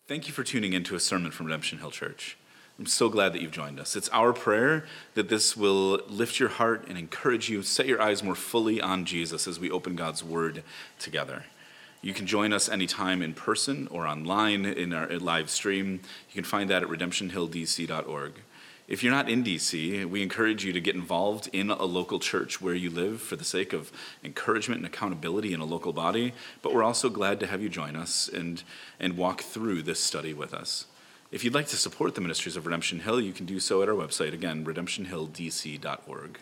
Thank you for tuning in to a sermon from Redemption Hill Church. I'm so glad that you've joined us. It's our prayer that this will lift your heart and encourage you, set your eyes more fully on Jesus as we open God's Word together. You can join us anytime in person or online in our live stream. You can find that at redemptionhilldc.org. If you're not in DC, we encourage you to get involved in a local church where you live for the sake of encouragement and accountability in a local body, but we're also glad to have you join us and walk through this study with us. If you'd like to support the ministries of Redemption Hill, you can do so at our website, again, redemptionhilldc.org.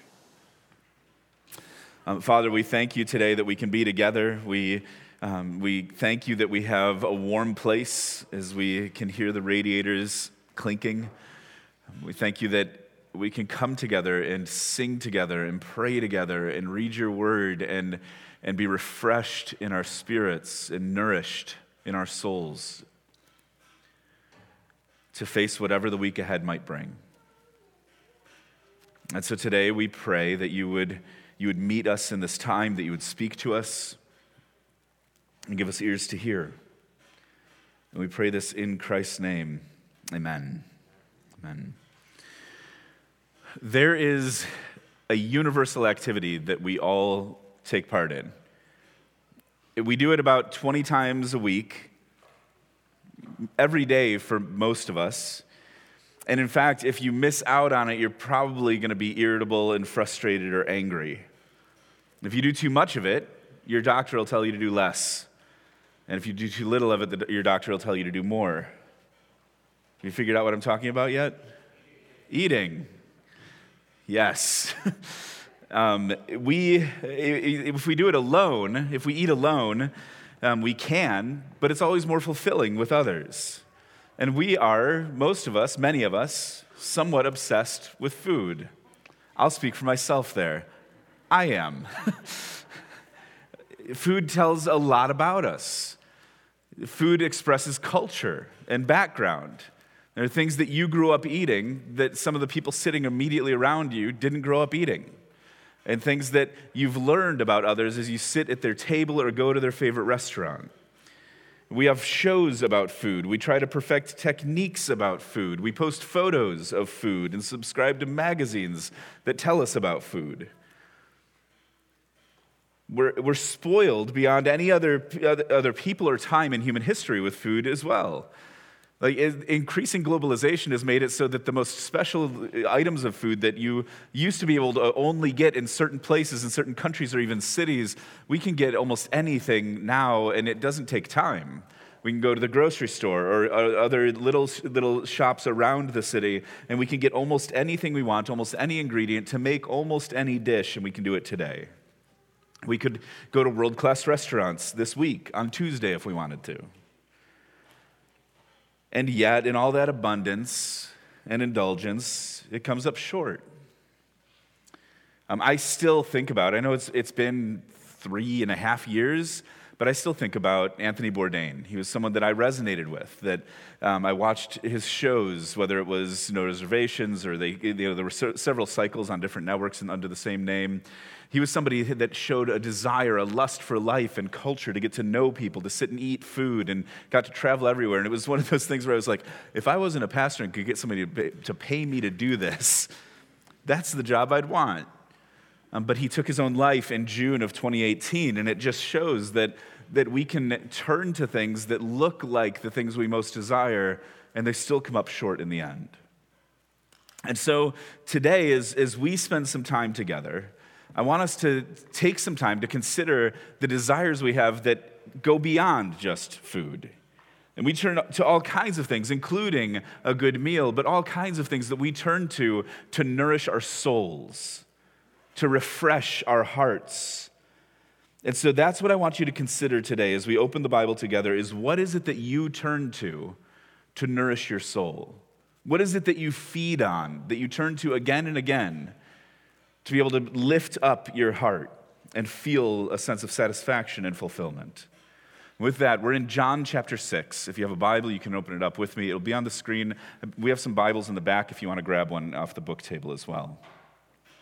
Father, we thank you today that we can be together. We thank you that we have a warm place as we can hear the radiators clinking. We thank you that we can come together and sing together and pray together and read your word and be refreshed in our spirits and nourished in our souls to face whatever the week ahead might bring. And so today we pray that you would meet us in this time, that you would speak to us and give us ears to hear. And we pray this in Christ's name. Amen. Amen. There is a universal activity that we all take part in. We do it about 20 times a week, every day for most of us. And in fact, if you miss out on it, you're probably going to be irritable and frustrated or angry. If you do too much of it, your doctor will tell you to do less. And if you do too little of it, your doctor will tell you to do more. Have you figured out what I'm talking about yet? Eating. Yes. If we do it alone, if we eat alone, we can, but it's always more fulfilling with others. And we are, most of us, many of us, somewhat obsessed with food. I'll speak for myself there. I am. Food tells a lot about us. Food expresses culture and background. There are things that you grew up eating that some of the people sitting immediately around you didn't grow up eating. And things that you've learned about others as you sit at their table or go to their favorite restaurant. We have shows about food. We try to perfect techniques about food. We post photos of food and subscribe to magazines that tell us about food. We're spoiled beyond any other people or time in human history with food as well. Like, increasing globalization has made it so that the most special items of food that you used to be able to only get in certain places, in certain countries or even cities, we can get almost anything now, and it doesn't take time. We can go to the grocery store or other little shops around the city, and we can get almost anything we want, almost any ingredient to make almost any dish, and we can do it today. We could go to world-class restaurants this week on Tuesday if we wanted to. And yet, in all that abundance and indulgence, it comes up short. I still think about, I know it's been 3.5 years, but I still think about Anthony Bourdain. He was someone that I resonated with, that I watched his shows, whether it was No Reservations or there were several cycles on different networks and under the same name. He was somebody that showed a desire, a lust for life and culture, to get to know people, to sit and eat food, and got to travel everywhere. And it was one of those things where I was like, if I wasn't a pastor and could get somebody to pay me to do this, that's the job I'd want. But he took his own life in June of 2018, and it just shows that we can turn to things that look like the things we most desire, and they still come up short in the end. And so today, as we spend some time together, I want us to take some time to consider the desires we have that go beyond just food. And we turn to all kinds of things, including a good meal, but all kinds of things that we turn to nourish our souls, to refresh our hearts. And so that's what I want you to consider today as we open the Bible together, is what is it that you turn to nourish your soul? What is it that you feed on, that you turn to again and again, to be able to lift up your heart and feel a sense of satisfaction and fulfillment? With that, we're in John chapter 6. If you have a Bible, you can open it up with me. It'll be on the screen. We have some Bibles in the back if you want to grab one off the book table as well.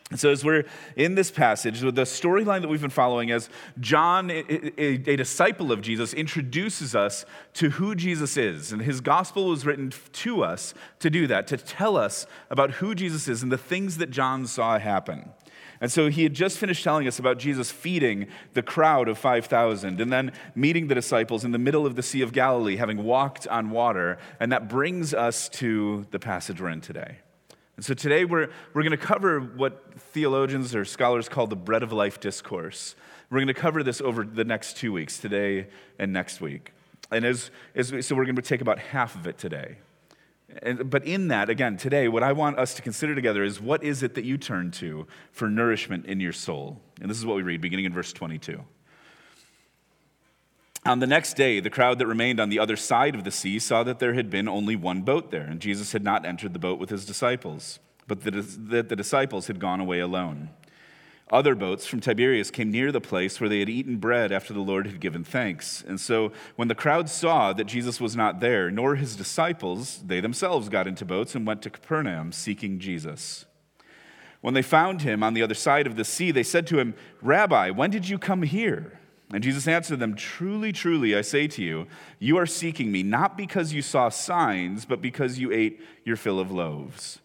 And so as we're in this passage, the storyline that we've been following as John, a disciple of Jesus, introduces us to who Jesus is. And his gospel was written to us to do that, to tell us about who Jesus is and the things that John saw happen. And so he had just finished telling us about Jesus feeding the crowd of 5,000 and then meeting the disciples in the middle of the Sea of Galilee, having walked on water. And that brings us to the passage we're in today. And so today we're going to cover what theologians or scholars call the bread of life discourse. We're going to cover this over the next 2 weeks, today and next week. And so we're going to take about half of it today. But in that, again, today, what I want us to consider together is what is it that you turn to for nourishment in your soul? And this is what we read, beginning in verse 22. On the next day, the crowd that remained on the other side of the sea saw that there had been only one boat there, and Jesus had not entered the boat with his disciples, but that the disciples had gone away alone. Other boats from Tiberias came near the place where they had eaten bread after the Lord had given thanks. And so when the crowd saw that Jesus was not there, nor his disciples, they themselves got into boats and went to Capernaum seeking Jesus. When they found him on the other side of the sea, they said to him, "Rabbi, when did you come here?" And Jesus answered them, "Truly, truly, I say to you, you are seeking me not because you saw signs, but because you ate your fill of loaves.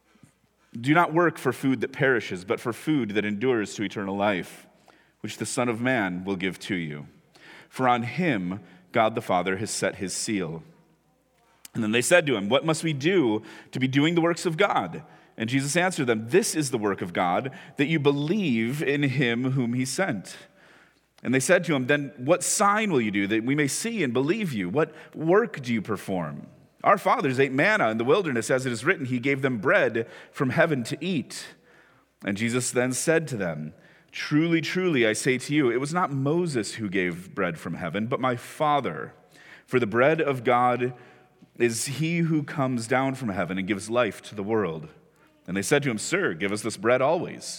Do not work for food that perishes, but for food that endures to eternal life, which the Son of Man will give to you. For on him God the Father has set his seal." And then they said to him, "What must we do to be doing the works of God?" And Jesus answered them, "This is the work of God, that you believe in him whom he sent." And they said to him, "Then what sign will you do that we may see and believe you? What work do you perform? Our fathers ate manna in the wilderness, as it is written, he gave them bread from heaven to eat." And Jesus then said to them, "Truly, truly, I say to you, it was not Moses who gave bread from heaven, but my Father. For the bread of God is he who comes down from heaven and gives life to the world." And they said to him, "Sir, give us this bread always."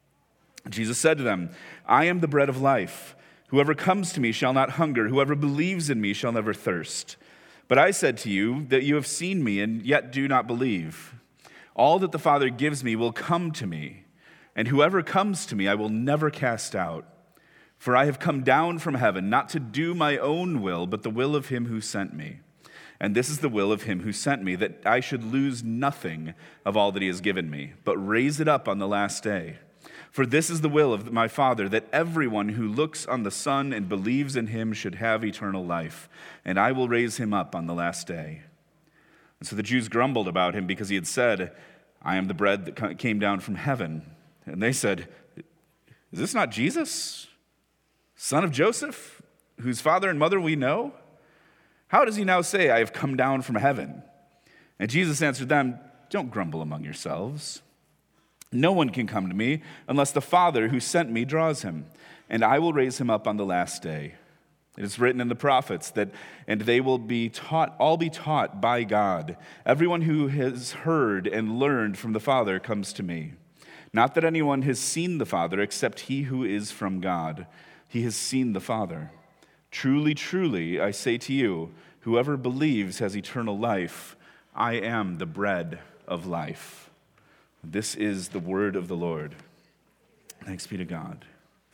Jesus said to them, "I am the bread of life. Whoever comes to me shall not hunger. Whoever believes in me shall never thirst. But I said to you that you have seen me and yet do not believe. All that the Father gives me will come to me, and whoever comes to me I will never cast out. For I have come down from heaven not to do my own will, but the will of him who sent me. And this is the will of him who sent me, that I should lose nothing of all that he has given me, but raise it up on the last day. For this is the will of my Father, that everyone who looks on the Son and believes in him should have eternal life, and I will raise him up on the last day." And so the Jews grumbled about him because he had said, "I am the bread that came down from heaven." And they said, "Is this not Jesus, son of Joseph, whose father and mother we know? How does he now say, 'I have come down from heaven'?" And Jesus answered them, "Don't grumble among yourselves. No one can come to me unless the Father who sent me draws him, and I will raise him up on the last day. It is written in the prophets that, and they will be taught, all be taught by God. Everyone who has heard and learned from the Father comes to me. Not that anyone has seen the Father except he who is from God. He has seen the Father. Truly, truly, I say to you, whoever believes has eternal life. I am the bread of life." This is the word of the Lord. Thanks be to God.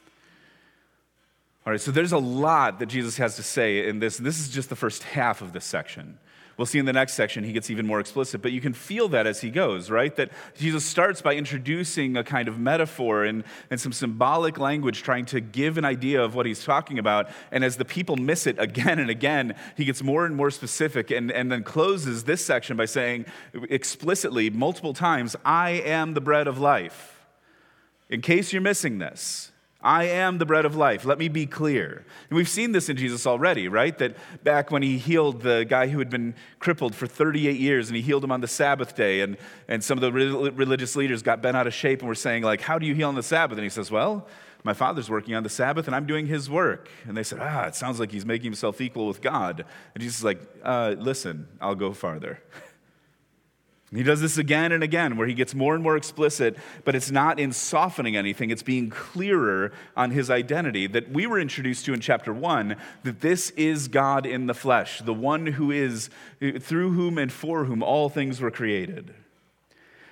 All right, so there's a lot that Jesus has to say in this. This is just the first half of this section. We'll see in the next section he gets even more explicit, but you can feel that as he goes, right? That Jesus starts by introducing a kind of metaphor and some symbolic language, trying to give an idea of what he's talking about. And as the people miss it again and again, he gets more and more specific and then closes this section by saying explicitly multiple times, "I am the bread of life." In case you're missing this, I am the bread of life. Let me be clear. And we've seen this in Jesus already, right? That back when he healed the guy who had been crippled for 38 years, and he healed him on the Sabbath day, and some of the religious leaders got bent out of shape and were saying, like, "How do you heal on the Sabbath?" And he says, "Well, my Father's working on the Sabbath, and I'm doing his work." And they said, "It sounds like he's making himself equal with God." And Jesus is like, "Listen, I'll go farther." He does this again and again, where he gets more and more explicit, but it's not in softening anything. It's being clearer on his identity that we were introduced to in chapter 1, that this is God in the flesh, the one who is, through whom and for whom all things were created.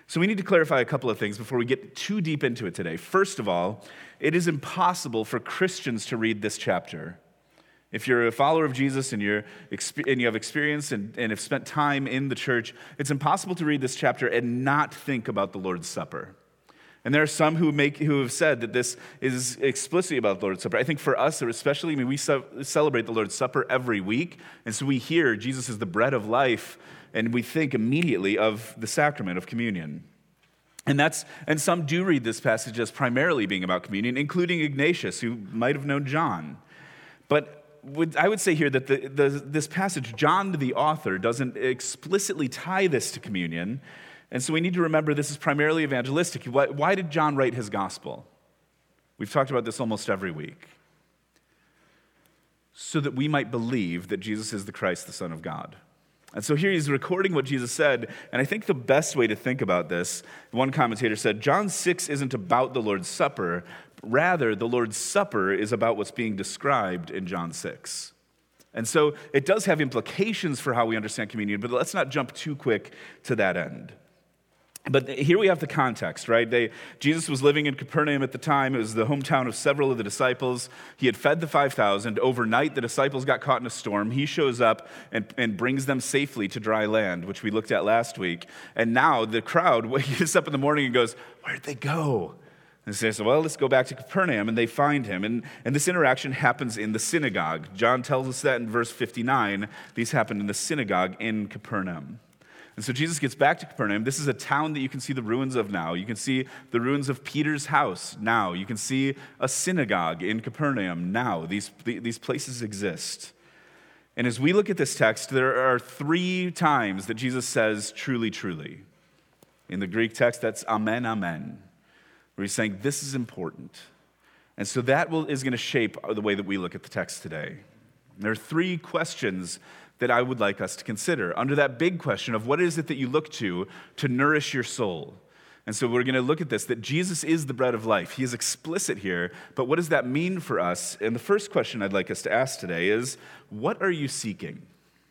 So we need to clarify a couple of things before we get too deep into it today. First of all, it is impossible for Christians to read this chapter. If you're a follower of Jesus and you have experience and have spent time in the church, it's impossible to read this chapter and not think about the Lord's Supper. And there are some who have said that this is explicitly about the Lord's Supper. I think for us, especially, we celebrate the Lord's Supper every week, and so we hear Jesus is the bread of life, and we think immediately of the sacrament of communion. And some do read this passage as primarily being about communion, including Ignatius, who might have known John. But I would say here that this passage, John, the author, doesn't explicitly tie this to communion. And so we need to remember this is primarily evangelistic. Why did John write his gospel? We've talked about this almost every week. So that we might believe that Jesus is the Christ, the Son of God. And so here he's recording what Jesus said, and I think the best way to think about this, one commentator said, John 6 isn't about the Lord's Supper, rather the Lord's Supper is about what's being described in John 6. And so it does have implications for how we understand communion, but let's not jump too quick to that end. But here we have the context, right? Jesus was living in Capernaum at the time. It was the hometown of several of the disciples. He had fed the 5,000. Overnight, the disciples got caught in a storm. He shows up and brings them safely to dry land, which we looked at last week. And now the crowd wakes up in the morning and goes, where'd they go? And they say, well, let's go back to Capernaum, and they find him. And this interaction happens in the synagogue. John tells us that in verse 59. These happened in the synagogue in Capernaum. And so Jesus gets back to Capernaum. This is a town that you can see the ruins of now. You can see the ruins of Peter's house now. You can see a synagogue in Capernaum now. These places exist. And as we look at this text, there are 3 times that Jesus says, truly, truly. In the Greek text, that's amen, amen, where he's saying, this is important. And so that is going to shape the way that we look at the text today. There are 3 questions that I would like us to consider under that big question of what is it that you look to nourish your soul. And so we're going to look at this, that Jesus is the bread of life. He is explicit here, but what does that mean for us? And the first question I'd like us to ask today is, what are you seeking?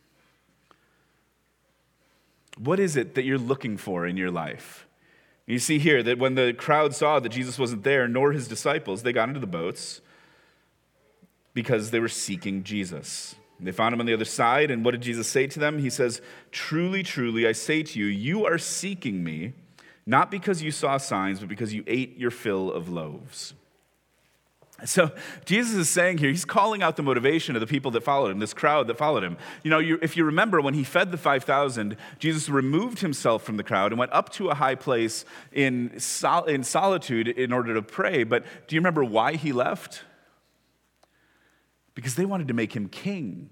What is it that you're looking for in your life? You see here that when the crowd saw that Jesus wasn't there, nor his disciples, they got into the boats because they were seeking Jesus. They found him on the other side, and what did Jesus say to them? He says, truly, truly, I say to you, you are seeking me, not because you saw signs, but because you ate your fill of loaves. So Jesus is saying here, he's calling out the motivation of the people that followed him, this crowd that followed him. You know, if you remember when he fed the 5,000, Jesus removed himself from the crowd and went up to a high place in solitude in order to pray. But do you remember why he left? Because they wanted to make him king.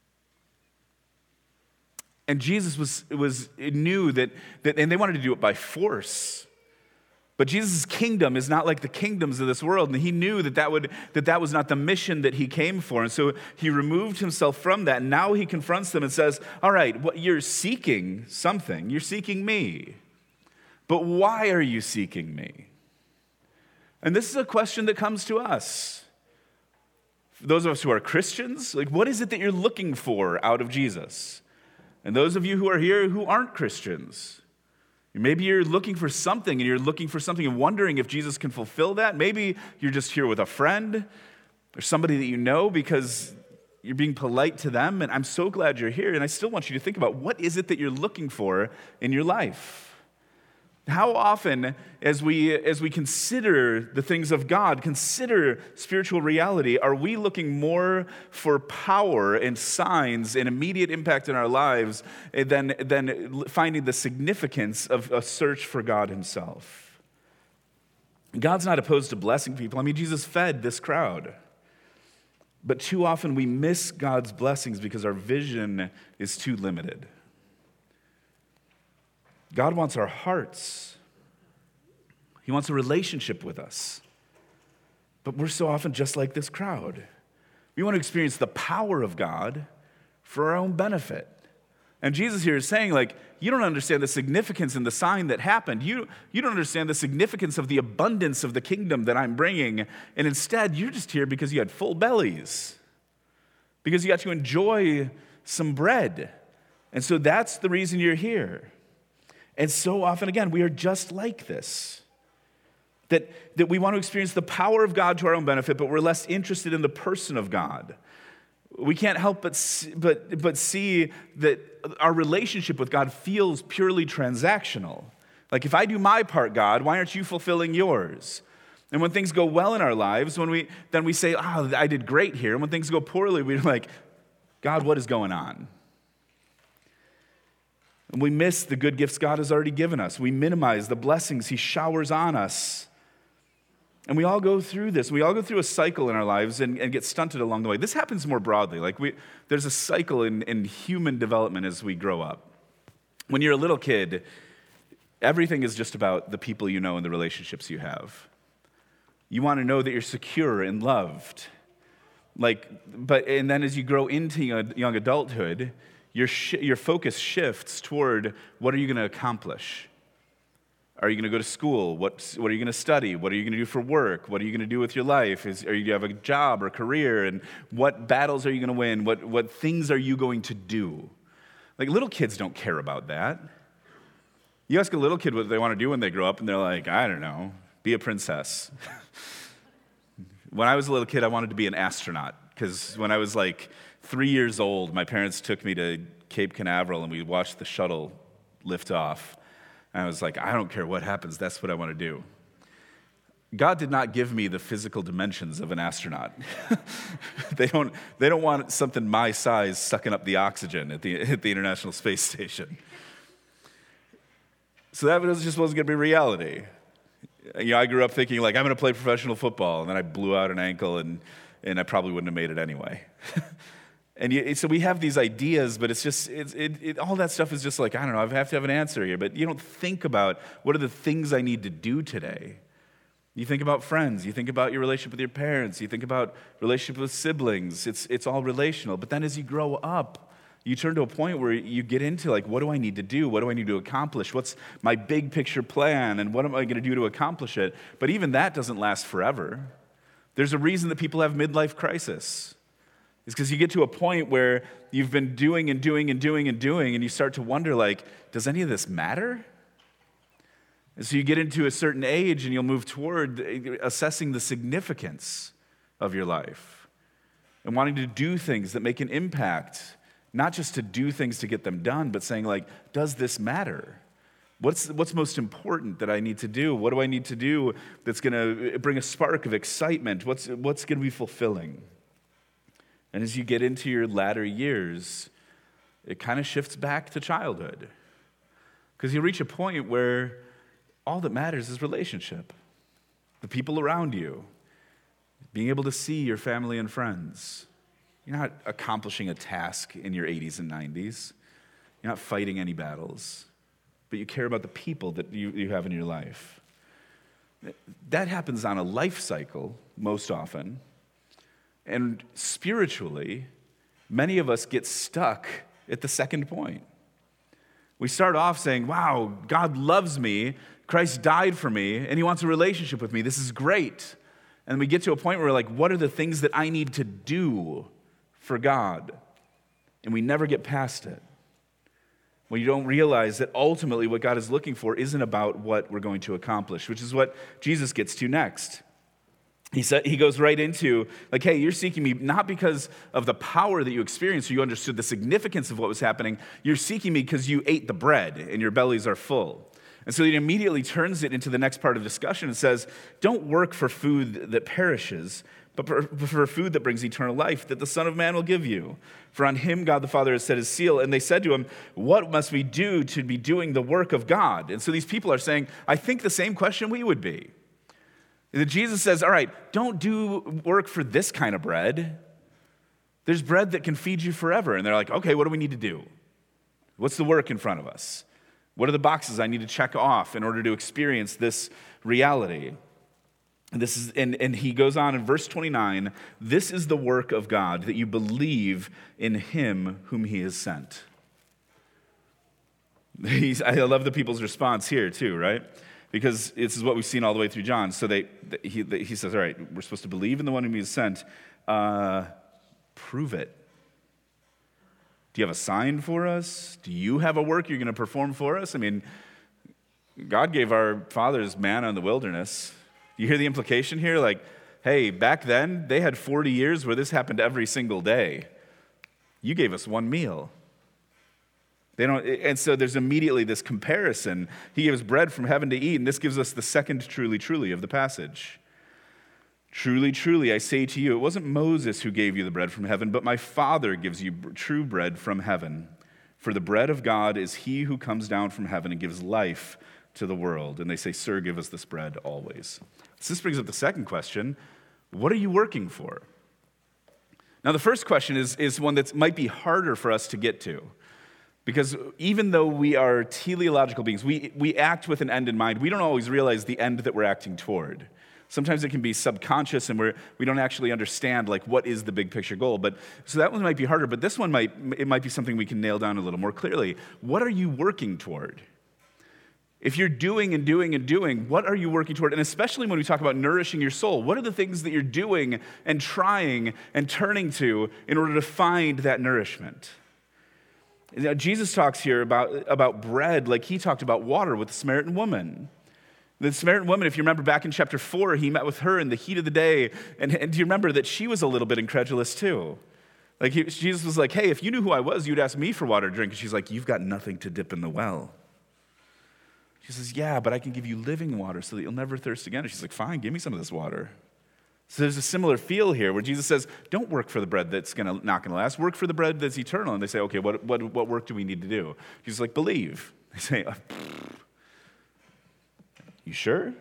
And Jesus knew that, and they wanted to do it by force. But Jesus' kingdom is not like the kingdoms of this world, and he knew that was not the mission that he came for. And so he removed himself from that, and now he confronts them and says, all right, you're seeking something. You're seeking me. But why are you seeking me? And this is a question that comes to us. Those of us who are Christians, like, what is it that you're looking for out of Jesus? And those of you who are here who aren't Christians, maybe you're looking for something and wondering if Jesus can fulfill that. Maybe you're just here with a friend or somebody that you know because you're being polite to them. And I'm so glad you're here. And I still want you to think about, what is it that you're looking for in your life? How often, as we consider the things of God, consider spiritual reality, are we looking more for power and signs and immediate impact in our lives than finding the significance of a search for God himself? God's not opposed to blessing people. I mean, Jesus fed this crowd. But too often we miss God's blessings because our vision is too limited. God wants our hearts. He wants a relationship with us. But we're so often just like this crowd. We want to experience the power of God for our own benefit. And Jesus here is saying, like, you don't understand the significance and the sign that happened. You don't understand the significance of the abundance of the kingdom that I'm bringing. And instead, you're just here because you had full bellies, because you got to enjoy some bread. And so that's the reason you're here. And so often, again, we are just like this. That we want to experience the power of God to our own benefit, but we're less interested in the person of God. We can't help but see that our relationship with God feels purely transactional. Like, if I do my part, God, why aren't you fulfilling yours? And when things go well in our lives, then we say, I did great here. And when things go poorly, we're like, God, what is going on? And we miss the good gifts God has already given us. We minimize the blessings he showers on us. And we all go through this. We all go through a cycle in our lives and get stunted along the way. This happens more broadly. Like, there's a cycle in human development as we grow up. When you're a little kid, everything is just about the people you know and the relationships you have. You want to know that you're secure and loved. And then as you grow into young adulthood, your focus shifts toward, what are you going to accomplish? Are you going to go to school? What are you going to study? What are you going to do for work? What are you going to do with your life? Are you going to have a job or career? And what battles are you going to win? What things are you going to do? Like, little kids don't care about that. You ask a little kid what they want to do when they grow up, and they're like, I don't know, be a princess. When I was a little kid, I wanted to be an astronaut, because when I was like 3 years old, my parents took me to Cape Canaveral, and we watched the shuttle lift off. And I was like, I don't care what happens, that's what I want to do. God did not give me the physical dimensions of an astronaut. They don't want something my size sucking up the oxygen at the International Space Station. So that just wasn't going to be reality. I grew up thinking, like, I'm going to play professional football, and then I blew out an ankle, and I probably wouldn't have made it anyway. So we have these ideas, but it's just, all that stuff is just like, I don't know, I have to have an answer here. But you don't think about, what are the things I need to do today? You think about friends. You think about your relationship with your parents. You think about relationship with siblings. It's all relational. But then as you grow up, you turn to a point where you get into, like, what do I need to do? What do I need to accomplish? What's my big picture plan? And what am I going to do to accomplish it? But even that doesn't last forever. There's a reason that people have midlife crisis. It's because you get to a point where you've been doing and doing and doing and doing, and you start to wonder, like, does any of this matter? And so you get into a certain age, and you'll move toward assessing the significance of your life and wanting to do things that make an impact, not just to do things to get them done, but saying, like, does this matter? What's most important that I need to do? What do I need to do that's going to bring a spark of excitement? What's going to be fulfilling? And as you get into your latter years, it kind of shifts back to childhood. Because you reach a point where all that matters is relationship. The people around you, being able to see your family and friends. You're not accomplishing a task in your 80s and 90s. You're not fighting any battles. But you care about the people that you have in your life. That happens on a life cycle most often. And spiritually, many of us get stuck at the second point. We start off saying, wow, God loves me, Christ died for me, and he wants a relationship with me. This is great. And we get to a point where we're like, what are the things that I need to do for God? And we never get past it. When you don't realize that ultimately what God is looking for isn't about what we're going to accomplish, which is what Jesus gets to next. He goes right into, like, hey, you're seeking me not because of the power that you experienced or you understood the significance of what was happening. You're seeking me because you ate the bread and your bellies are full. And so he immediately turns it into the next part of discussion and says, don't work for food that perishes, but for food that brings eternal life, that the Son of Man will give you. For on him God the Father has set his seal. And they said to him, what must we do to be doing the work of God? And so these people are saying, I think the same question we would be. That Jesus says, all right, don't do work for this kind of bread. There's bread that can feed you forever. And they're like, okay, what do we need to do? What's the work in front of us? What are the boxes I need to check off in order to experience this reality? And he goes on in verse 29, this is the work of God, that you believe in him whom he has sent. I love the people's response here too, right? Because this is what we've seen all the way through John. So he says, all right, we're supposed to believe in the one whom he has sent. Prove it. Do you have a sign for us? Do you have a work you're going to perform for us? I mean, God gave our fathers manna in the wilderness. You hear the implication here? Like, hey, back then, they had 40 years where this happened every single day. You gave us one meal. And so there's immediately this comparison. He gives bread from heaven to eat, and this gives us the second truly, truly of the passage. Truly, truly, I say to you, it wasn't Moses who gave you the bread from heaven, but my Father gives you true bread from heaven. For the bread of God is he who comes down from heaven and gives life to the world. And they say, Sir, give us this bread always. So this brings up the second question. What are you working for? Now, the first question is one that might be harder for us to get to. Because even though we are teleological beings, we act with an end in mind. We don't always realize the end that we're acting toward. Sometimes it can be subconscious, and we don't actually understand like what is the big picture goal. But so that one might be harder. But this one might be something we can nail down a little more clearly. What are you working toward? If you're doing and doing and doing, what are you working toward? And especially when we talk about nourishing your soul, what are the things that you're doing and trying and turning to in order to find that nourishment? Now, Jesus talks here about bread like he talked about water with the Samaritan woman. The Samaritan woman, if you remember back in chapter 4, he met with her in the heat of the day. And do you remember that she was a little bit incredulous too? Like Jesus was like, hey, if you knew who I was, you'd ask me for water to drink. And she's like, you've got nothing to dip in the well. She says, yeah, but I can give you living water so that you'll never thirst again. And she's like, fine, give me some of this water. So there's a similar feel here where Jesus says, don't work for the bread that's not going to last. Work for the bread that's eternal. And they say, okay, what work do we need to do? Jesus is like, believe. They say, you sure?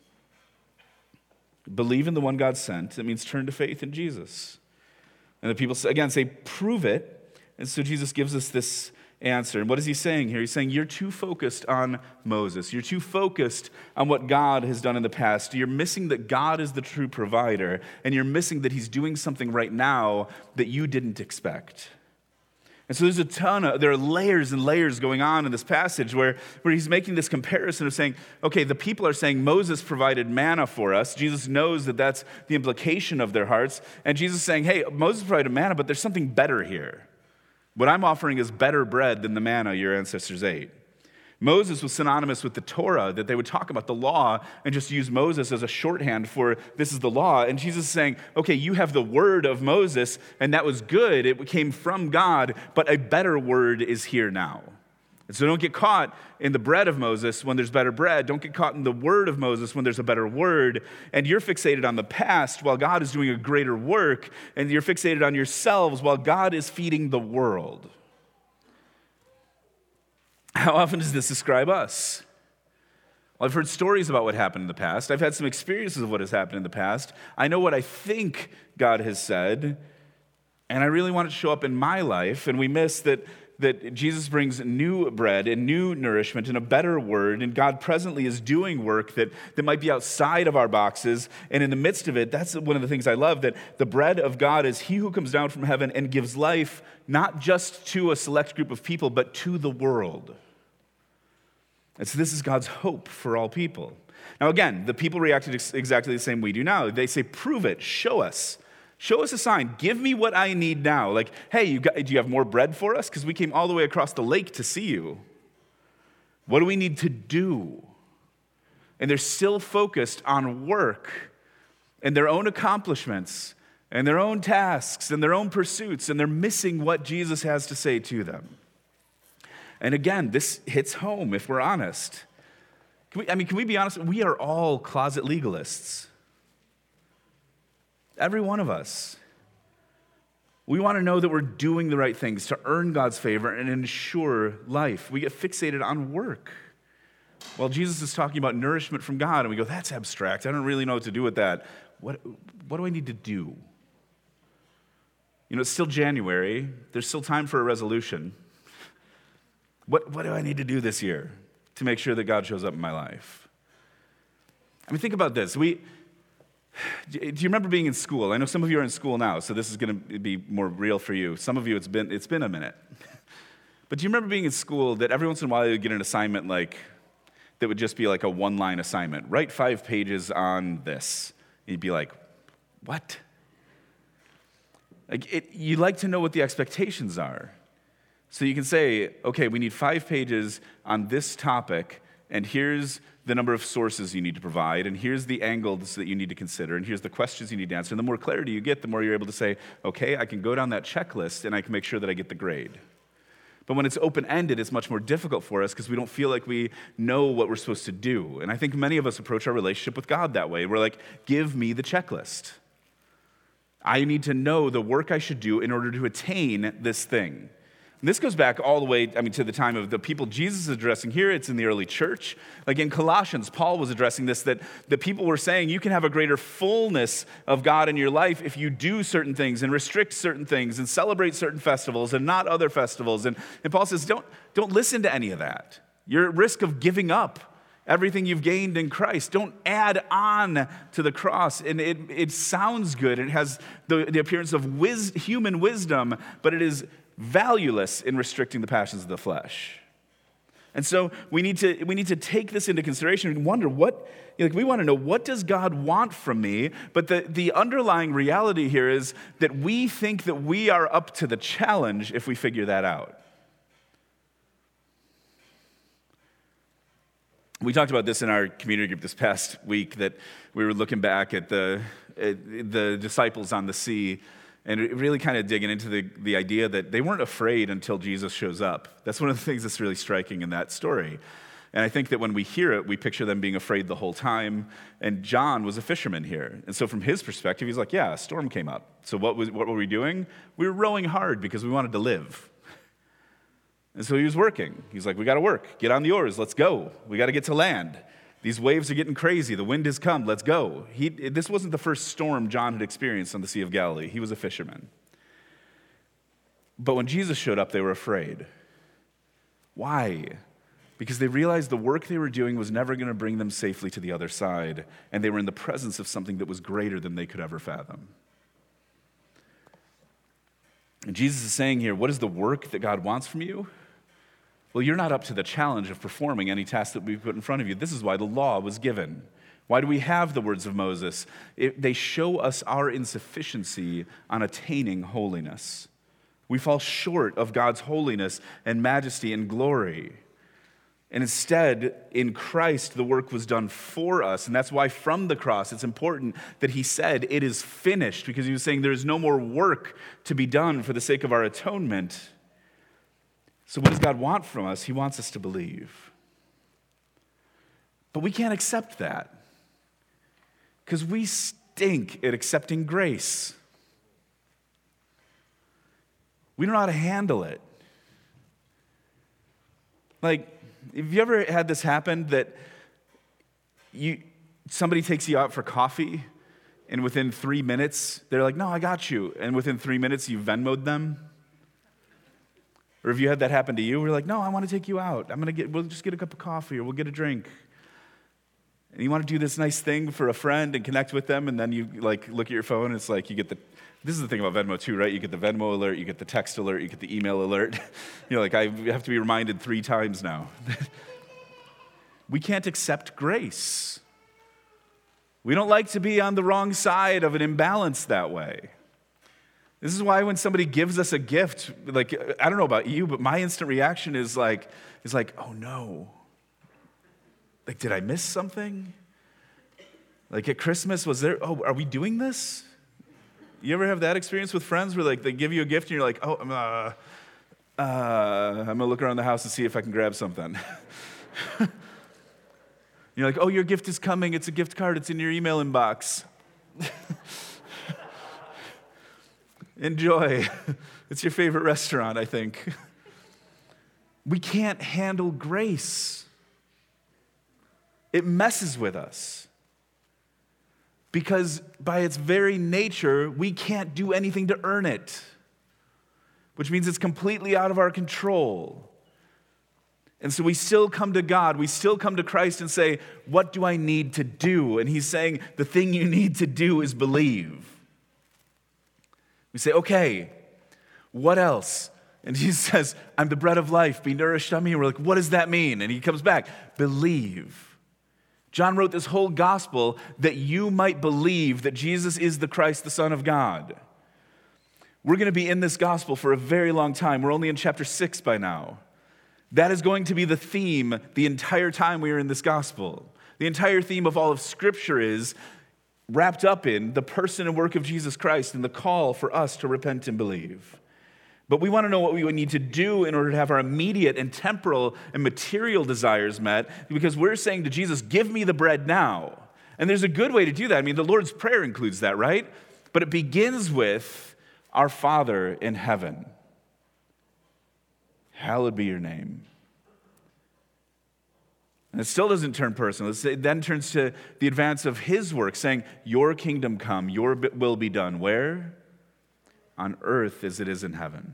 Believe in the one God sent. It means turn to faith in Jesus. And the people, again, say, prove it. And so Jesus gives us this answer. And what is he saying here? He's saying you're too focused on Moses. You're too focused on what God has done in the past. You're missing that God is the true provider, and you're missing that he's doing something right now that you didn't expect. And so there are layers and layers going on in this passage where he's making this comparison of saying, okay, the people are saying Moses provided manna for us. Jesus knows that that's the implication of their hearts. And Jesus is saying, hey, Moses provided manna, but there's something better here. What I'm offering is better bread than the manna your ancestors ate. Moses was synonymous with the Torah, that they would talk about the law and just use Moses as a shorthand for this is the law. And Jesus is saying, okay, you have the word of Moses, and that was good. It came from God, but a better word is here now. And so don't get caught in the bread of Moses when there's better bread. Don't get caught in the word of Moses when there's a better word. And you're fixated on the past while God is doing a greater work. And you're fixated on yourselves while God is feeding the world. How often does this describe us? Well, I've heard stories about what happened in the past. I've had some experiences of what has happened in the past. I know what I think God has said, and I really want it to show up in my life. And we miss that Jesus brings new bread and new nourishment and a better word, and God presently is doing work that might be outside of our boxes. And in the midst of it, that's one of the things I love, that the bread of God is he who comes down from heaven and gives life not just to a select group of people, but to the world. And so this is God's hope for all people. Now again, the people reacted exactly the same we do now. They say, prove it, show us. Show us a sign. Give me what I need now. Like, hey, do you have more bread for us? Because we came all the way across the lake to see you. What do we need to do? And they're still focused on work and their own accomplishments and their own tasks and their own pursuits, and they're missing what Jesus has to say to them. And again, this hits home if we're honest. Can we be honest? We are all closet legalists. Every one of us. We want to know that we're doing the right things to earn God's favor and ensure life. We get fixated on work. While Jesus is talking about nourishment from God, and we go, that's abstract. I don't really know what to do with that. What do I need to do? You know, it's still January. There's still time for a resolution. What do I need to do this year to make sure that God shows up in my life? I mean, think about this. Do you remember being in school? I know some of you are in school now, so this is going to be more real for you. Some of you, it's been a minute. But do you remember being in school that every once in a while you'd get an assignment like that would just be like a one-line assignment? Write 5 pages on this. And you'd be like, what? You'd like to know what the expectations are. So you can say, okay, we need 5 pages on this topic, and here's the number of sources you need to provide, and here's the angles that you need to consider, and here's the questions you need to answer. And the more clarity you get, the more you're able to say, okay, I can go down that checklist and I can make sure that I get the grade. But when it's open-ended, it's much more difficult for us because we don't feel like we know what we're supposed to do. And I think many of us approach our relationship with God that way. We're like, give me the checklist. I need to know the work I should do in order to attain this thing. And this goes back all the way, to the time of the people Jesus is addressing here. It's in the early church. Like in Colossians, Paul was addressing this, that the people were saying you can have a greater fullness of God in your life if you do certain things and restrict certain things and celebrate certain festivals and not other festivals. And Paul says, don't listen to any of that. You're at risk of giving up everything you've gained in Christ. Don't add on to the cross. And it sounds good. It has the appearance of human wisdom, but it is valueless in restricting the passions of the flesh. And so we need to take this into consideration and wonder we want to know, what does God want from me? But the underlying reality here is that we think that we are up to the challenge if we figure that out. We talked about this in our community group this past week, that we were looking back at the disciples on the sea, and really kind of digging into the idea that they weren't afraid until Jesus shows up. That's one of the things that's really striking in that story. And I think that when we hear it, we picture them being afraid the whole time. And John was a fisherman here. And so from his perspective, he's like, yeah, a storm came up. So what were we doing? We were rowing hard because we wanted to live. And so he was working. He's like, we got to work. Get on the oars. Let's go. We got to get to land. These waves are getting crazy. The wind has come. Let's go. This wasn't the first storm John had experienced on the Sea of Galilee. He was a fisherman. But when Jesus showed up, they were afraid. Why? Because they realized the work they were doing was never going to bring them safely to the other side, and they were in the presence of something that was greater than they could ever fathom. And Jesus is saying here, what is the work that God wants from you? Well, you're not up to the challenge of performing any task that we put in front of you. This is why the law was given. Why do we have the words of Moses? They show us our insufficiency on attaining holiness. We fall short of God's holiness and majesty and glory. And instead, in Christ, the work was done for us. And that's why from the cross, it's important that he said, it is finished, because he was saying there is no more work to be done for the sake of our atonement. So what does God want from us? He wants us to believe. But we can't accept that because we stink at accepting grace. We don't know how to handle it. Like, have you ever had this happen that somebody takes you out for coffee and within 3 minutes, they're like, no, I got you. And within 3 minutes, you Venmo'd them? Or have you had that happen to you? We're like, no, I want to take you out. We'll just get a cup of coffee or we'll get a drink. And you want to do this nice thing for a friend and connect with them, and then you look at your phone and it's like this is the thing about Venmo too, right? You get the Venmo alert, you get the text alert, you get the email alert. You're like, I have to be reminded 3 times now. We can't accept grace. We don't like to be on the wrong side of an imbalance that way. This is why when somebody gives us a gift, I don't know about you, but my instant reaction is like, oh no. Did I miss something? At Christmas, are we doing this? You ever have that experience with friends where they give you a gift and you're like, oh, I'm going to look around the house and see if I can grab something. You're like, oh, your gift is coming. It's a gift card. It's in your email inbox. Enjoy. It's your favorite restaurant, I think. We can't handle grace. It messes with us. Because by its very nature, we can't do anything to earn it. Which means it's completely out of our control. And so we still come to God, we still come to Christ and say, what do I need to do? And he's saying, the thing you need to do is believe. We say, okay, what else? And Jesus says, I'm the bread of life, be nourished on me. And we're like, what does that mean? And he comes back, believe. John wrote this whole gospel that you might believe that Jesus is the Christ, the Son of God. We're going to be in this gospel for a very long time. We're only in chapter 6 by now. That is going to be the theme the entire time we are in this gospel. The entire theme of all of Scripture is wrapped up in the person and work of Jesus Christ and the call for us to repent and believe. But we want to know what we would need to do in order to have our immediate and temporal and material desires met, because we're saying to Jesus, give me the bread now. And there's a good way to do that. I mean, the Lord's Prayer includes that, right? But it begins with, our Father in heaven, hallowed be your name. And it still doesn't turn personal. It then turns to the advance of his work, saying, your kingdom come, your will be done. Where? On earth as it is in heaven.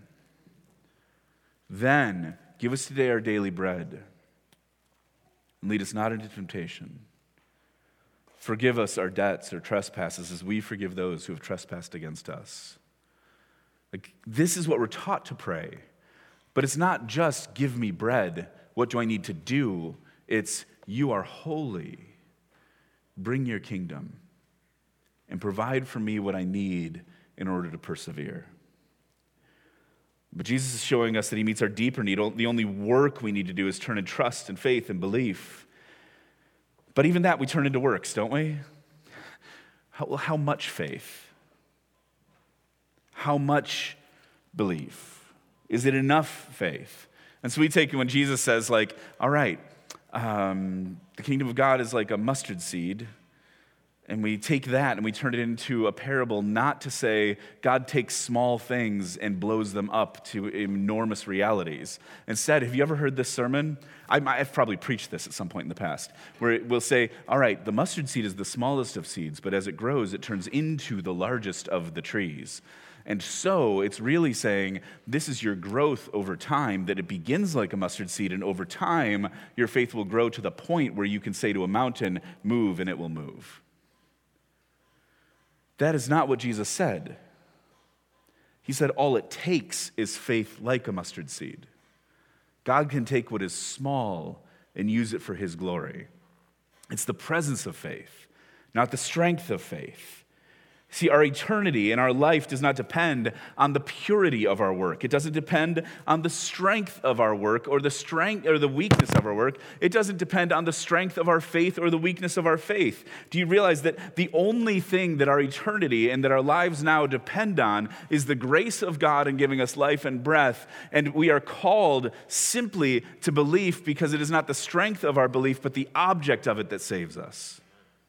Then give us today our daily bread, and lead us not into temptation. Forgive us our debts or trespasses as we forgive those who have trespassed against us. This is what we're taught to pray. But it's not just give me bread. What do I need to do? It's you are holy. Bring your kingdom and provide for me what I need in order to persevere. But Jesus is showing us that he meets our deeper need. The only work we need to do is turn in trust and faith and belief. But even that we turn into works, don't we? How much faith? How much belief? Is it enough faith? And so we take when Jesus says, like, all right, the kingdom of God is like a mustard seed. And we take that and we turn it into a parable, not to say God takes small things and blows them up to enormous realities. Instead, have you ever heard this sermon? I've probably preached this at some point in the past, where it will say, all right, the mustard seed is the smallest of seeds, but as it grows, it turns into the largest of the trees. And so it's really saying this is your growth over time, that it begins like a mustard seed, and over time, your faith will grow to the point where you can say to a mountain, move, and it will move. That is not what Jesus said. He said all it takes is faith like a mustard seed. God can take what is small and use it for his glory. It's the presence of faith, not the strength of faith. See, our eternity and our life does not depend on the purity of our work. It doesn't depend on the strength of our work or the strength or the weakness of our work. It doesn't depend on the strength of our faith or the weakness of our faith. Do you realize that the only thing that our eternity and that our lives now depend on is the grace of God in giving us life and breath, and we are called simply to belief because it is not the strength of our belief but the object of it that saves us.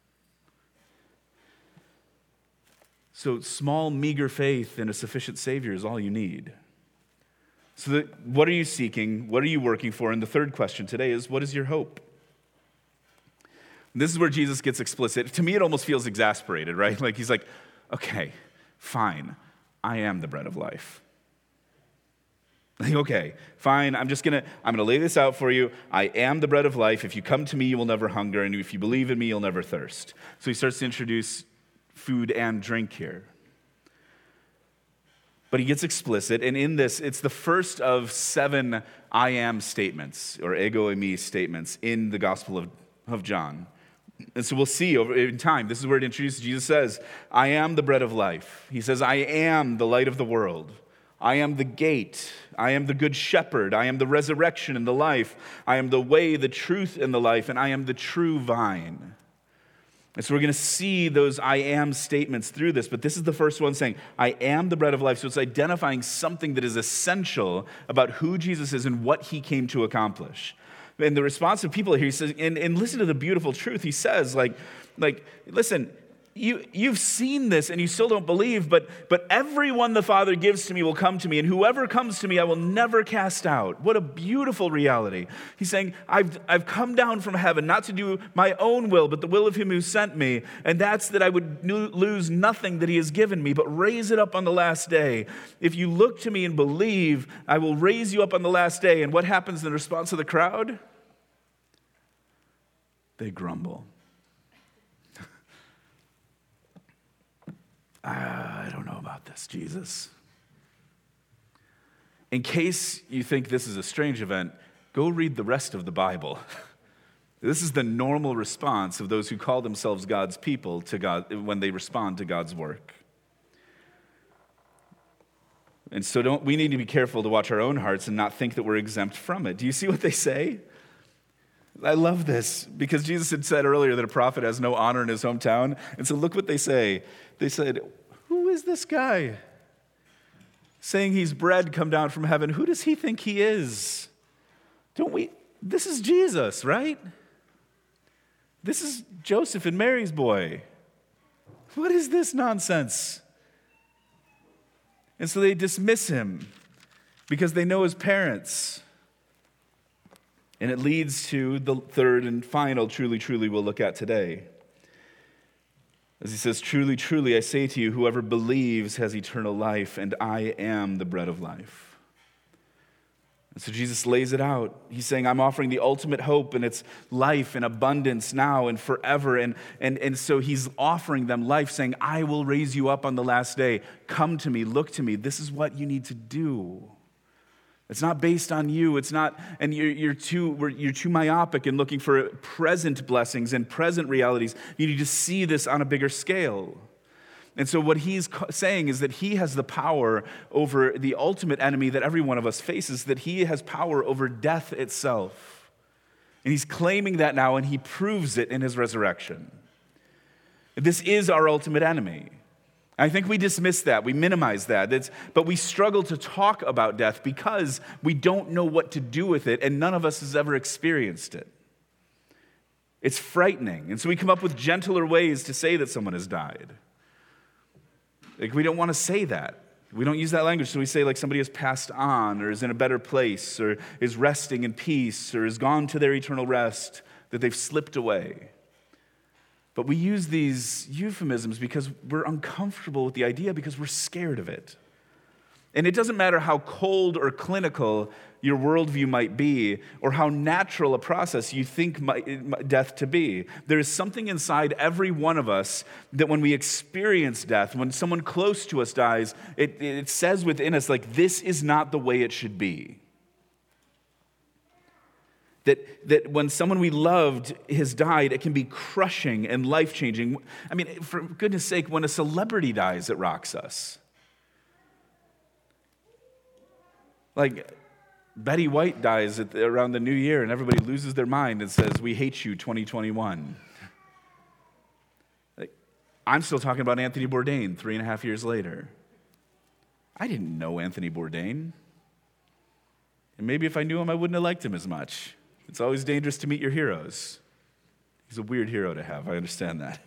So small, meager faith in a sufficient Savior is all you need. So what are you seeking? What are you working for? And the third question today is, what is your hope? And this is where Jesus gets explicit. To me, it almost feels exasperated, right? Like he's like, okay, fine, I am the bread of life. Like, okay, fine, I'm gonna lay this out for you. I am the bread of life. If you come to me, you will never hunger, and if you believe in me, you'll never thirst. So he starts to introduce food and drink here. But he gets explicit, and in this, it's the first of 7 I am statements, or ego eimi statements, in the Gospel of John. And so we'll see over in time, this is where it introduces, Jesus says, I am the bread of life. He says, I am the light of the world. I am the gate. I am the good shepherd. I am the resurrection and the life. I am the way, the truth, and the life, and I am the true vine. And so we're going to see those I am statements through this, but this is the first one saying, I am the bread of life. So it's identifying something that is essential about who Jesus is and what he came to accomplish. And the response of people here, he says, and listen to the beautiful truth. He says, like, listen, you've seen this and you still don't believe, but everyone the Father gives to me will come to me, and whoever comes to me I will never cast out. What a beautiful reality. He's saying, I've come down from heaven not to do my own will, but the will of him who sent me, and that's that I would lose nothing that he has given me, but raise it up on the last day. If you look to me and believe, I will raise you up on the last day. And what happens in response to the crowd? They grumble. I don't know about this, Jesus. In case you think this is a strange event, go read the rest of the Bible. This is the normal response of those who call themselves God's people to God when they respond to God's work. And so we need to be careful to watch our own hearts and not think that we're exempt from it. Do you see what they say? I love this because Jesus had said earlier that a prophet has no honor in his hometown. And so look what they say. They said, who is this guy saying he's bread come down from heaven? Who does he think he is? This is Jesus, right? This is Joseph and Mary's boy. What is this nonsense? And so they dismiss him because they know his parents. And it leads to the third and final truly, truly we'll look at today. As he says, truly, truly, I say to you, whoever believes has eternal life, and I am the bread of life. And so Jesus lays it out. He's saying, I'm offering the ultimate hope, and it's life and abundance now and forever. And so he's offering them life, saying, I will raise you up on the last day. Come to me, look to me. This is what you need to do. It's not based on you. It's not, and you're too myopic in looking for present blessings and present realities. You need to see this on a bigger scale. And so what he's saying is that he has the power over the ultimate enemy that every one of us faces, that he has power over death itself. And he's claiming that now, and he proves it in his resurrection. This is our ultimate enemy. I think we dismiss that, we minimize that, but we struggle to talk about death because we don't know what to do with it, and none of us has ever experienced it. It's frightening, and so we come up with gentler ways to say that someone has died. Like, we don't want to say that. We don't use that language, so we say like somebody has passed on, or is in a better place, or is resting in peace, or has gone to their eternal rest, that they've slipped away. But we use these euphemisms because we're uncomfortable with the idea, because we're scared of it. And it doesn't matter how cold or clinical your worldview might be, or how natural a process you think death to be. There is something inside every one of us that when we experience death, when someone close to us dies, it says within us, like, this is not the way it should be. That when someone we loved has died, it can be crushing and life-changing. I mean, for goodness sake, when a celebrity dies, it rocks us. Like, Betty White dies around the new year, and everybody loses their mind and says, we hate you, 2021. Like, I'm still talking about Anthony Bourdain 3.5 years later. I didn't know Anthony Bourdain. And maybe if I knew him, I wouldn't have liked him as much. It's always dangerous to meet your heroes. He's a weird hero to have, I understand that.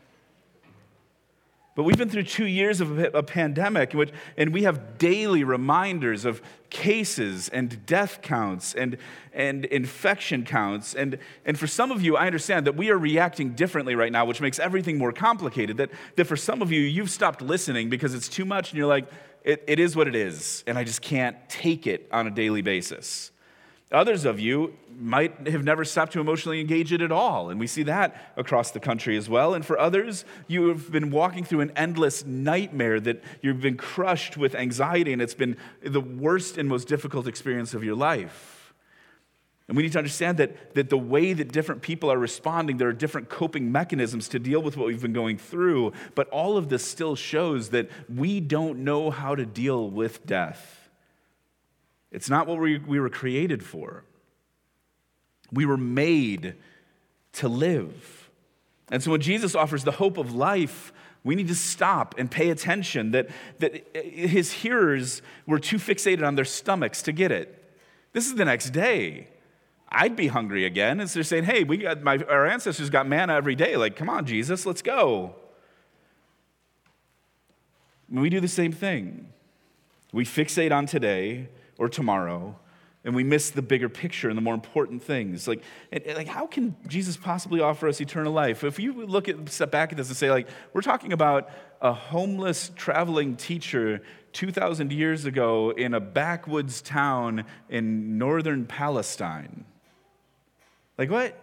But we've been through 2 years of a pandemic, and we have daily reminders of cases and death counts and infection counts. And for some of you, I understand that we are reacting differently right now, which makes everything more complicated. That for some of you, you've stopped listening because it's too much, and you're like, it is what it is, and I just can't take it on a daily basis. Others of you might have never stopped to emotionally engage it at all, and we see that across the country as well. And for others, you have been walking through an endless nightmare that you've been crushed with anxiety, and it's been the worst and most difficult experience of your life. And we need to understand that the way that different people are responding, there are different coping mechanisms to deal with what we've been going through, but all of this still shows that we don't know how to deal with death. It's not what we were created for. We were made to live. And so when Jesus offers the hope of life, we need to stop and pay attention that his hearers were too fixated on their stomachs to get it. This is the next day. I'd be hungry again. And so they're saying, hey, our ancestors got manna every day. Like, come on, Jesus, let's go. And we do the same thing. We fixate on today or tomorrow, and we miss the bigger picture and the more important things. Like how can Jesus possibly offer us eternal life? If you step back at this and say, like, we're talking about a homeless traveling teacher 2,000 years ago in a backwoods town in northern Palestine. Like, what?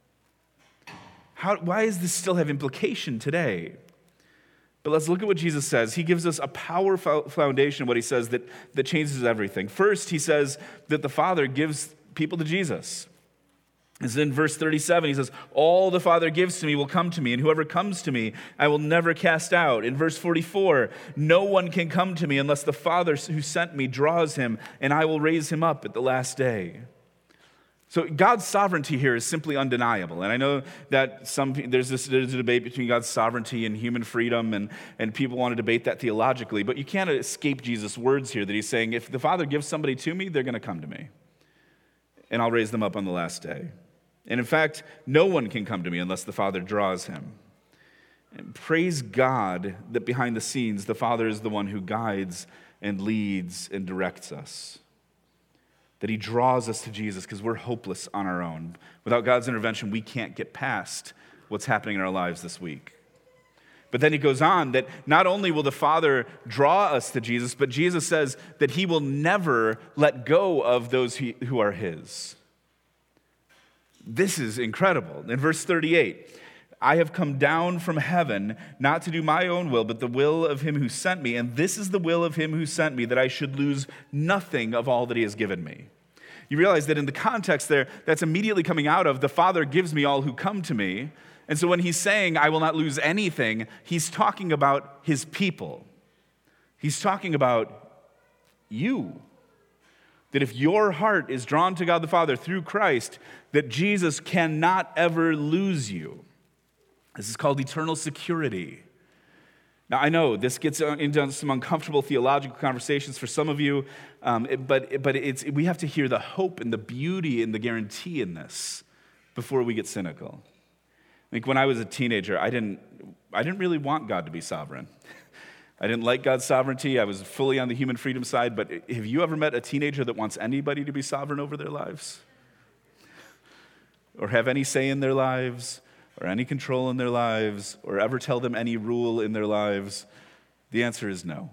Why does this still have implication today? But let's look at what Jesus says. He gives us a powerful foundation of what he says that changes everything. First, he says that the Father gives people to Jesus. As in verse 37, he says, all the Father gives to me will come to me, and whoever comes to me, I will never cast out. In verse 44, no one can come to me unless the Father who sent me draws him, and I will raise him up at the last day. So God's sovereignty here is simply undeniable. And I know that there's a debate between God's sovereignty and human freedom, and people want to debate that theologically, but you can't escape Jesus' words here that he's saying, if the Father gives somebody to me, they're going to come to me, and I'll raise them up on the last day. And in fact, no one can come to me unless the Father draws him. And praise God that behind the scenes, the Father is the one who guides and leads and directs us. That he draws us to Jesus because we're hopeless on our own. Without God's intervention, we can't get past what's happening in our lives this week. But then he goes on that not only will the Father draw us to Jesus, but Jesus says that he will never let go of those who are his. This is incredible. In verse 38, I have come down from heaven not to do my own will, but the will of him who sent me. And this is the will of him who sent me, that I should lose nothing of all that he has given me. You realize that in the context there, that's immediately coming out of the Father gives me all who come to me. And so when he's saying, I will not lose anything, he's talking about his people. He's talking about you. That if your heart is drawn to God the Father through Christ, that Jesus cannot ever lose you. This is called eternal security. Now, I know this gets into some uncomfortable theological conversations for some of you, but we have to hear the hope and the beauty and the guarantee in this before we get cynical. I think when I was a teenager, I didn't really want God to be sovereign. I didn't like God's sovereignty. I was fully on the human freedom side, but have you ever met a teenager that wants anybody to be sovereign over their lives? Or have any say in their lives? Or any control in their lives, or ever tell them any rule in their lives? The answer is no.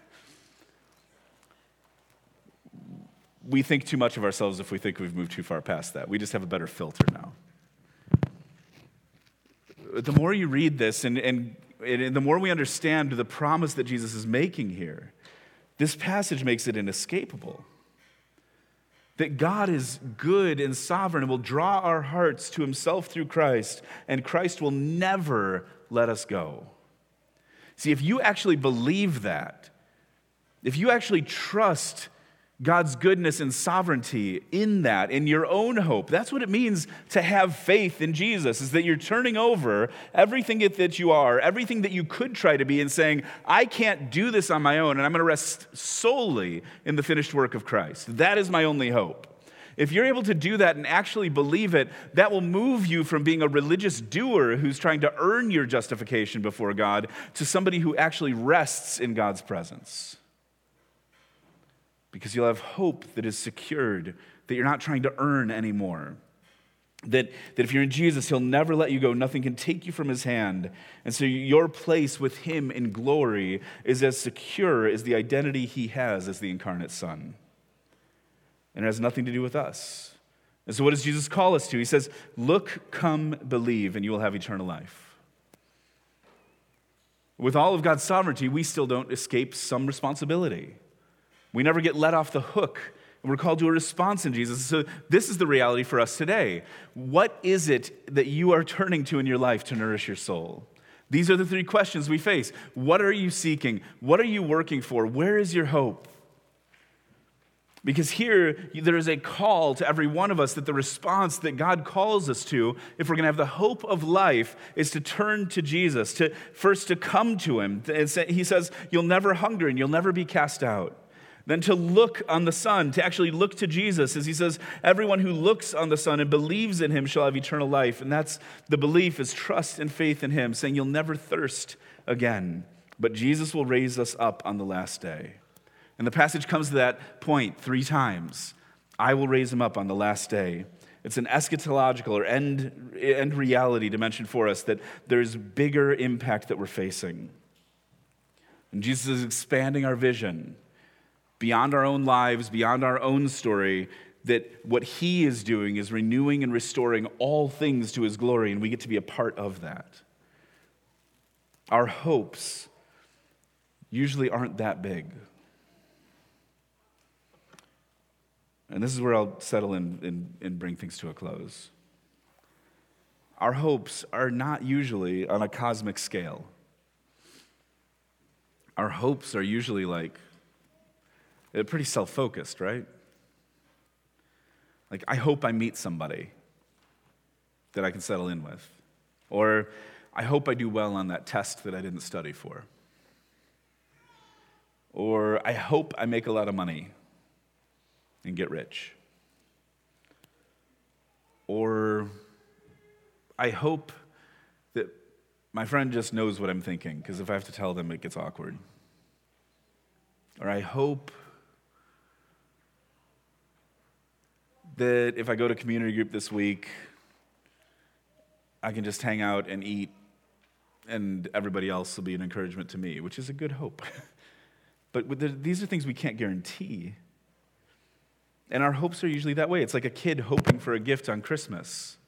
We think too much of ourselves if we think we've moved too far past that. We just have a better filter now. The more you read this, and the more we understand the promise that Jesus is making here, this passage makes it inescapable. That God is good and sovereign and will draw our hearts to himself through Christ, and Christ will never let us go. See, if you actually believe that, if you actually trust God's goodness and sovereignty in that, in your own hope, that's what it means to have faith in Jesus, is that you're turning over everything that you are, everything that you could try to be, and saying, I can't do this on my own, and I'm going to rest solely in the finished work of Christ. That is my only hope. If you're able to do that and actually believe it, that will move you from being a religious doer who's trying to earn your justification before God to somebody who actually rests in God's presence. Because you'll have hope that is secured, that you're not trying to earn anymore. That if you're in Jesus, he'll never let you go. Nothing can take you from his hand. And so your place with him in glory is as secure as the identity he has as the incarnate Son. And it has nothing to do with us. And so what does Jesus call us to? He says, look, come, believe, and you will have eternal life. With all of God's sovereignty, we still don't escape some responsibility. We never get let off the hook. We're called to a response in Jesus. So this is the reality for us today. What is it that you are turning to in your life to nourish your soul? These are the three questions we face. What are you seeking? What are you working for? Where is your hope? Because here, there is a call to every one of us that the response that God calls us to, if we're going to have the hope of life, is to turn to Jesus, to first to come to him. He says, you'll never hunger and you'll never be cast out. Then to look on the Son, to actually look to Jesus, as he says, everyone who looks on the Son and believes in him shall have eternal life. And that's the belief is trust and faith in him, saying you'll never thirst again. But Jesus will raise us up on the last day. And the passage comes to that point 3 times. I will raise him up on the last day. It's an eschatological or end reality dimension for us that there's bigger impact that we're facing. And Jesus is expanding our vision beyond our own lives, beyond our own story, that what he is doing is renewing and restoring all things to his glory, and we get to be a part of that. Our hopes usually aren't that big. And this is where I'll settle in and bring things to a close. our hopes are not usually on a cosmic scale. Our hopes are usually they're pretty self-focused, right? Like, I hope I meet somebody that I can settle in with. Or, I hope I do well on that test that I didn't study for. Or, I hope I make a lot of money and get rich. Or, I hope that my friend just knows what I'm thinking, because if I have to tell them, it gets awkward. Or I hope that if I go to community group this week, I can just hang out and eat, and everybody else will be an encouragement to me, which is a good hope. But these are things we can't guarantee. And our hopes are usually that way. It's like a kid hoping for a gift on Christmas.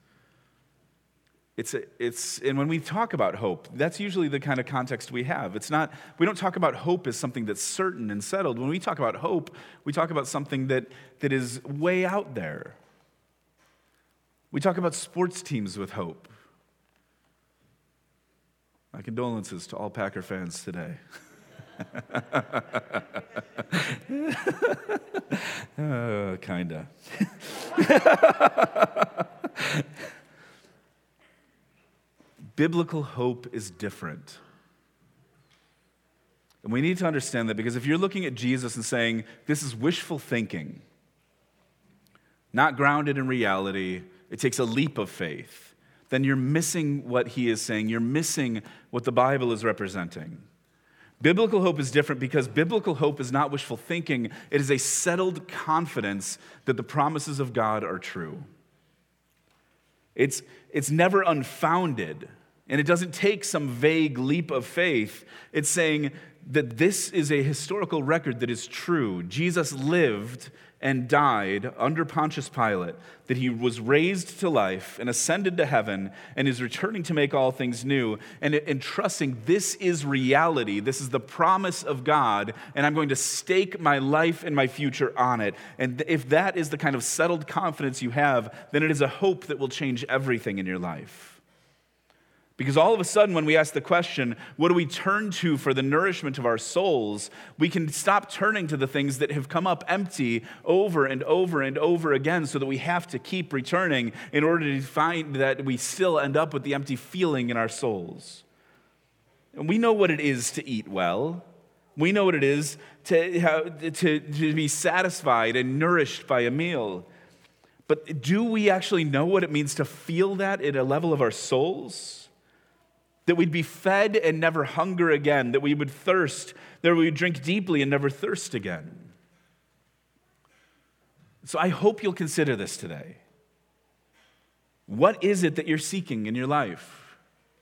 And when we talk about hope, that's usually the kind of context we have. We don't talk about hope as something that's certain and settled. When we talk about hope, we talk about something that is way out there. We talk about sports teams with hope. My condolences to all Packer fans today. Kinda. Biblical hope is different. And we need to understand that, because if you're looking at Jesus and saying, this is wishful thinking, not grounded in reality, it takes a leap of faith, then you're missing what he is saying. You're missing what the Bible is representing. Biblical hope is different because biblical hope is not wishful thinking. It is a settled confidence that the promises of God are true. It's never unfounded, and it doesn't take some vague leap of faith. It's saying that this is a historical record that is true. Jesus lived and died under Pontius Pilate, that he was raised to life and ascended to heaven and is returning to make all things new, and trusting this is reality, this is the promise of God, and I'm going to stake my life and my future on it. And if that is the kind of settled confidence you have, then it is a hope that will change everything in your life. Because all of a sudden, when we ask the question, what do we turn to for the nourishment of our souls, we can stop turning to the things that have come up empty over and over and over again, so that we have to keep returning in order to find that we still end up with the empty feeling in our souls. And we know what it is to eat well. We know what it is to be satisfied and nourished by a meal. But do we actually know what it means to feel that at a level of our souls? That we'd be fed and never hunger again, that we would thirst, that we would drink deeply and never thirst again. So I hope you'll consider this today. What is it that you're seeking in your life?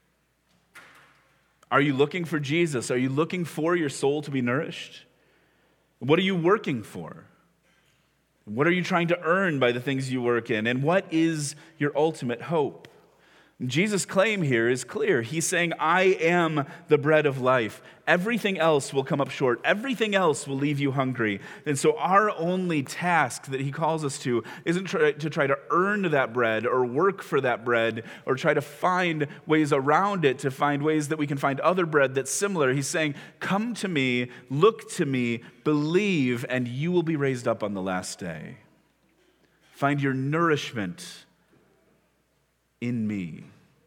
Are you looking for Jesus? Are you looking for your soul to be nourished? What are you working for? What are you trying to earn by the things you work in? And what is your ultimate hope? Jesus' claim here is clear. He's saying, I am the bread of life. Everything else will come up short. Everything else will leave you hungry. And so our only task that he calls us to isn't to try to earn that bread or work for that bread or try to find ways around it, to find ways that we can find other bread that's similar. He's saying, come to me, look to me, believe, and you will be raised up on the last day. Find your nourishment in me.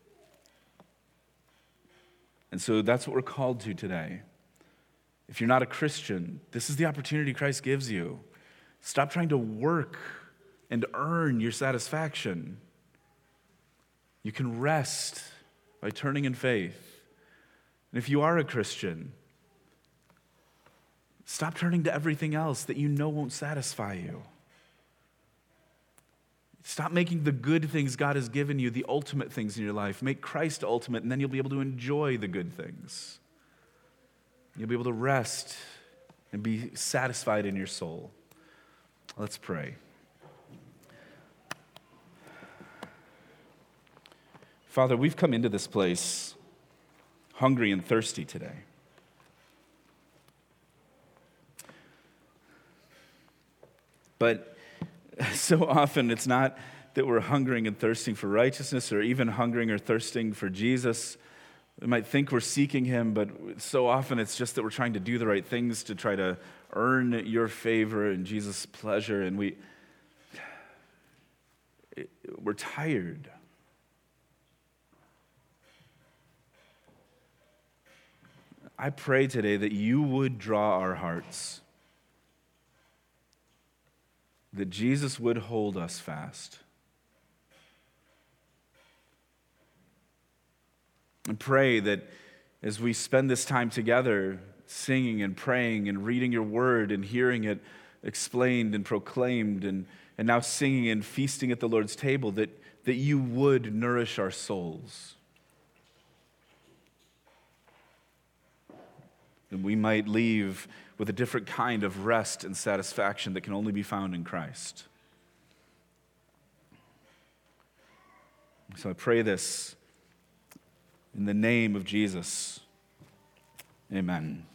And so that's what we're called to today. If you're not a Christian, this is the opportunity Christ gives you. Stop trying to work and earn your satisfaction. You can rest by turning in faith. And if you are a Christian, stop turning to everything else that you know won't satisfy you. Stop making the good things God has given you the ultimate things in your life. Make Christ ultimate, and then you'll be able to enjoy the good things. You'll be able to rest and be satisfied in your soul. Let's pray. Father, we've come into this place hungry and thirsty today. But so often it's not that we're hungering and thirsting for righteousness, or even hungering or thirsting for Jesus. We might think we're seeking him, but so often it's just that we're trying to do the right things to try to earn your favor and Jesus' pleasure, and we're tired. I pray today that you would draw our hearts, that Jesus would hold us fast. And pray that as we spend this time together singing and praying and reading your word and hearing it explained and proclaimed and now singing and feasting at the Lord's table, that you would nourish our souls. And we might leave with a different kind of rest and satisfaction that can only be found in Christ. So I pray this in the name of Jesus. Amen.